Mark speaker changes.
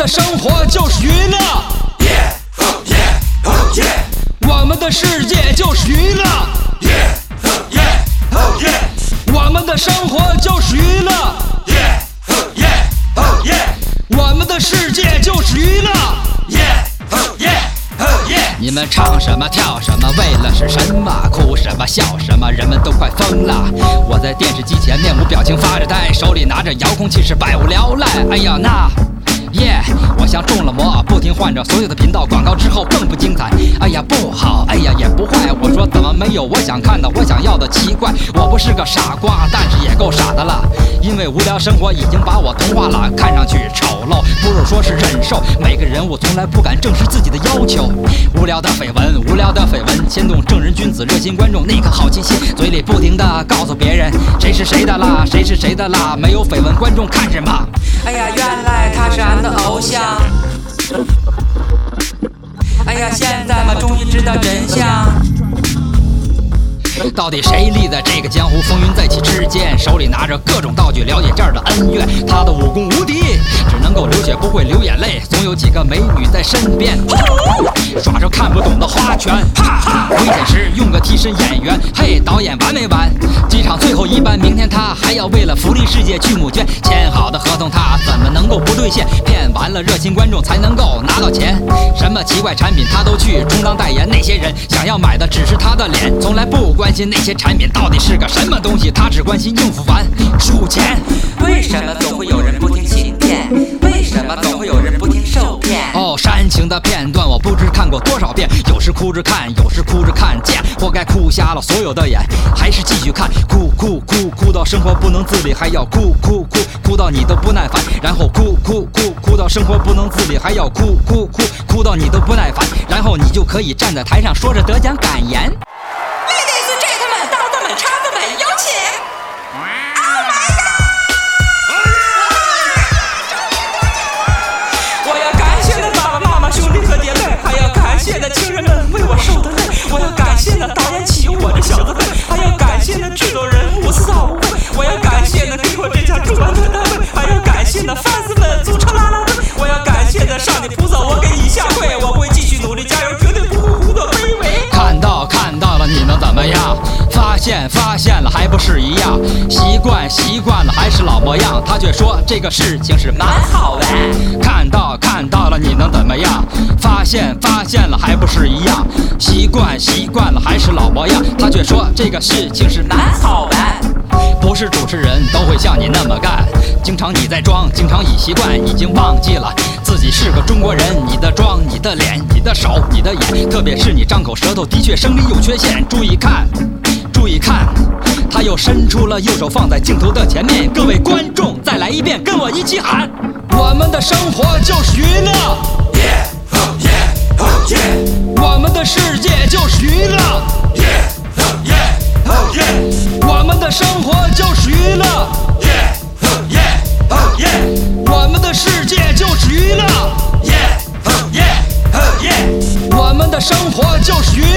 Speaker 1: 的生活就是娱乐，我们的世界就是娱乐，我们的生活就是娱乐，我们的世界就是娱乐。你们唱什么跳什么为了是什么，哭什么笑什么，人们都快疯了。我在电视机前面无表情发着呆，手里拿着遥控器是百无聊赖。哎呀那我像中了魔，不停换着所有的频道，广告之后更不精彩。哎呀不好，哎呀也不坏，我说怎么没有我想看的我想要的，奇怪，我不是个傻瓜，但是也够傻的了。因为无聊生活已经把我同化了，看上去丑陋，不如说是忍受。每个人物从来不敢正视自己的要求，无聊的绯闻，无聊的绯闻，牵动正人君子，热心观众那颗好奇心，嘴里不停地告诉别人谁是谁的啦，谁是谁的啦，没有绯闻观众看什么？
Speaker 2: 哎呀，原来他是俺的偶像。哎呀，现在嘛，终于知道真相。
Speaker 1: 到底谁立在这个江湖风云再起之间，手里拿着各种道具了解这儿的恩怨。他的武功无敌，只能够流血不会流眼泪，总有几个美女在身边耍着看不懂的花拳。危险时用个替身演员，嘿导演完没完？机场最后一班，明天他还要为了福利世界去募捐，签好的合同他怎么能够不兑现？骗完了热心观众才能够拿到钱，什么奇怪产品他都去充当代言，那些人想要买的只是他的脸，从来不关心那些产品到底是个什么东西，他只关心应付完数钱。
Speaker 2: 为什么总会有人不听欺骗？为什么总会有人不听受骗？
Speaker 1: 煽情的片段我不知看过多少遍，有时哭着看，有时哭着看见，活该哭瞎了所有的眼，还是继续看，哭到生活不能自理，还要哭到你都不耐烦，然后哭到生活不能自理，还要哭到你都不耐烦，然后你就可以站在台上说着得奖感言。
Speaker 2: 感谢的亲人们为我受的累，我要感谢那导演启用我这小子辈，还要感谢那制作人无私到无畏，我要感谢那给我这家重要的单位，还要感谢那粉丝们组成啦啦队，我要感谢那上帝菩萨，我给以下跪，我会继续努力加油，绝对不会胡作非为。
Speaker 1: 看到了你能怎么样？发现了还不是一样？习惯了还是老模样？他却说这个事情是蛮好玩。看到了你能怎么样？发现了还不是一样？习惯了还是老模样？他却说这个事情是蛮好玩。不是主持人都会像你那么干，经常你在装，经常已习惯，已经忘记了自己是个中国人。你的妆，你的脸，你的手，你的眼，特别是你张口舌头的确生理有缺陷。注意看，他又伸出了右手放在镜头的前面。各位观众再来一遍，跟我一起喊，我们的生活就是娱乐，我们的世界就是娱乐，我们的生活就是娱乐，我们的世界就是娱乐，我们的生活就是娱乐。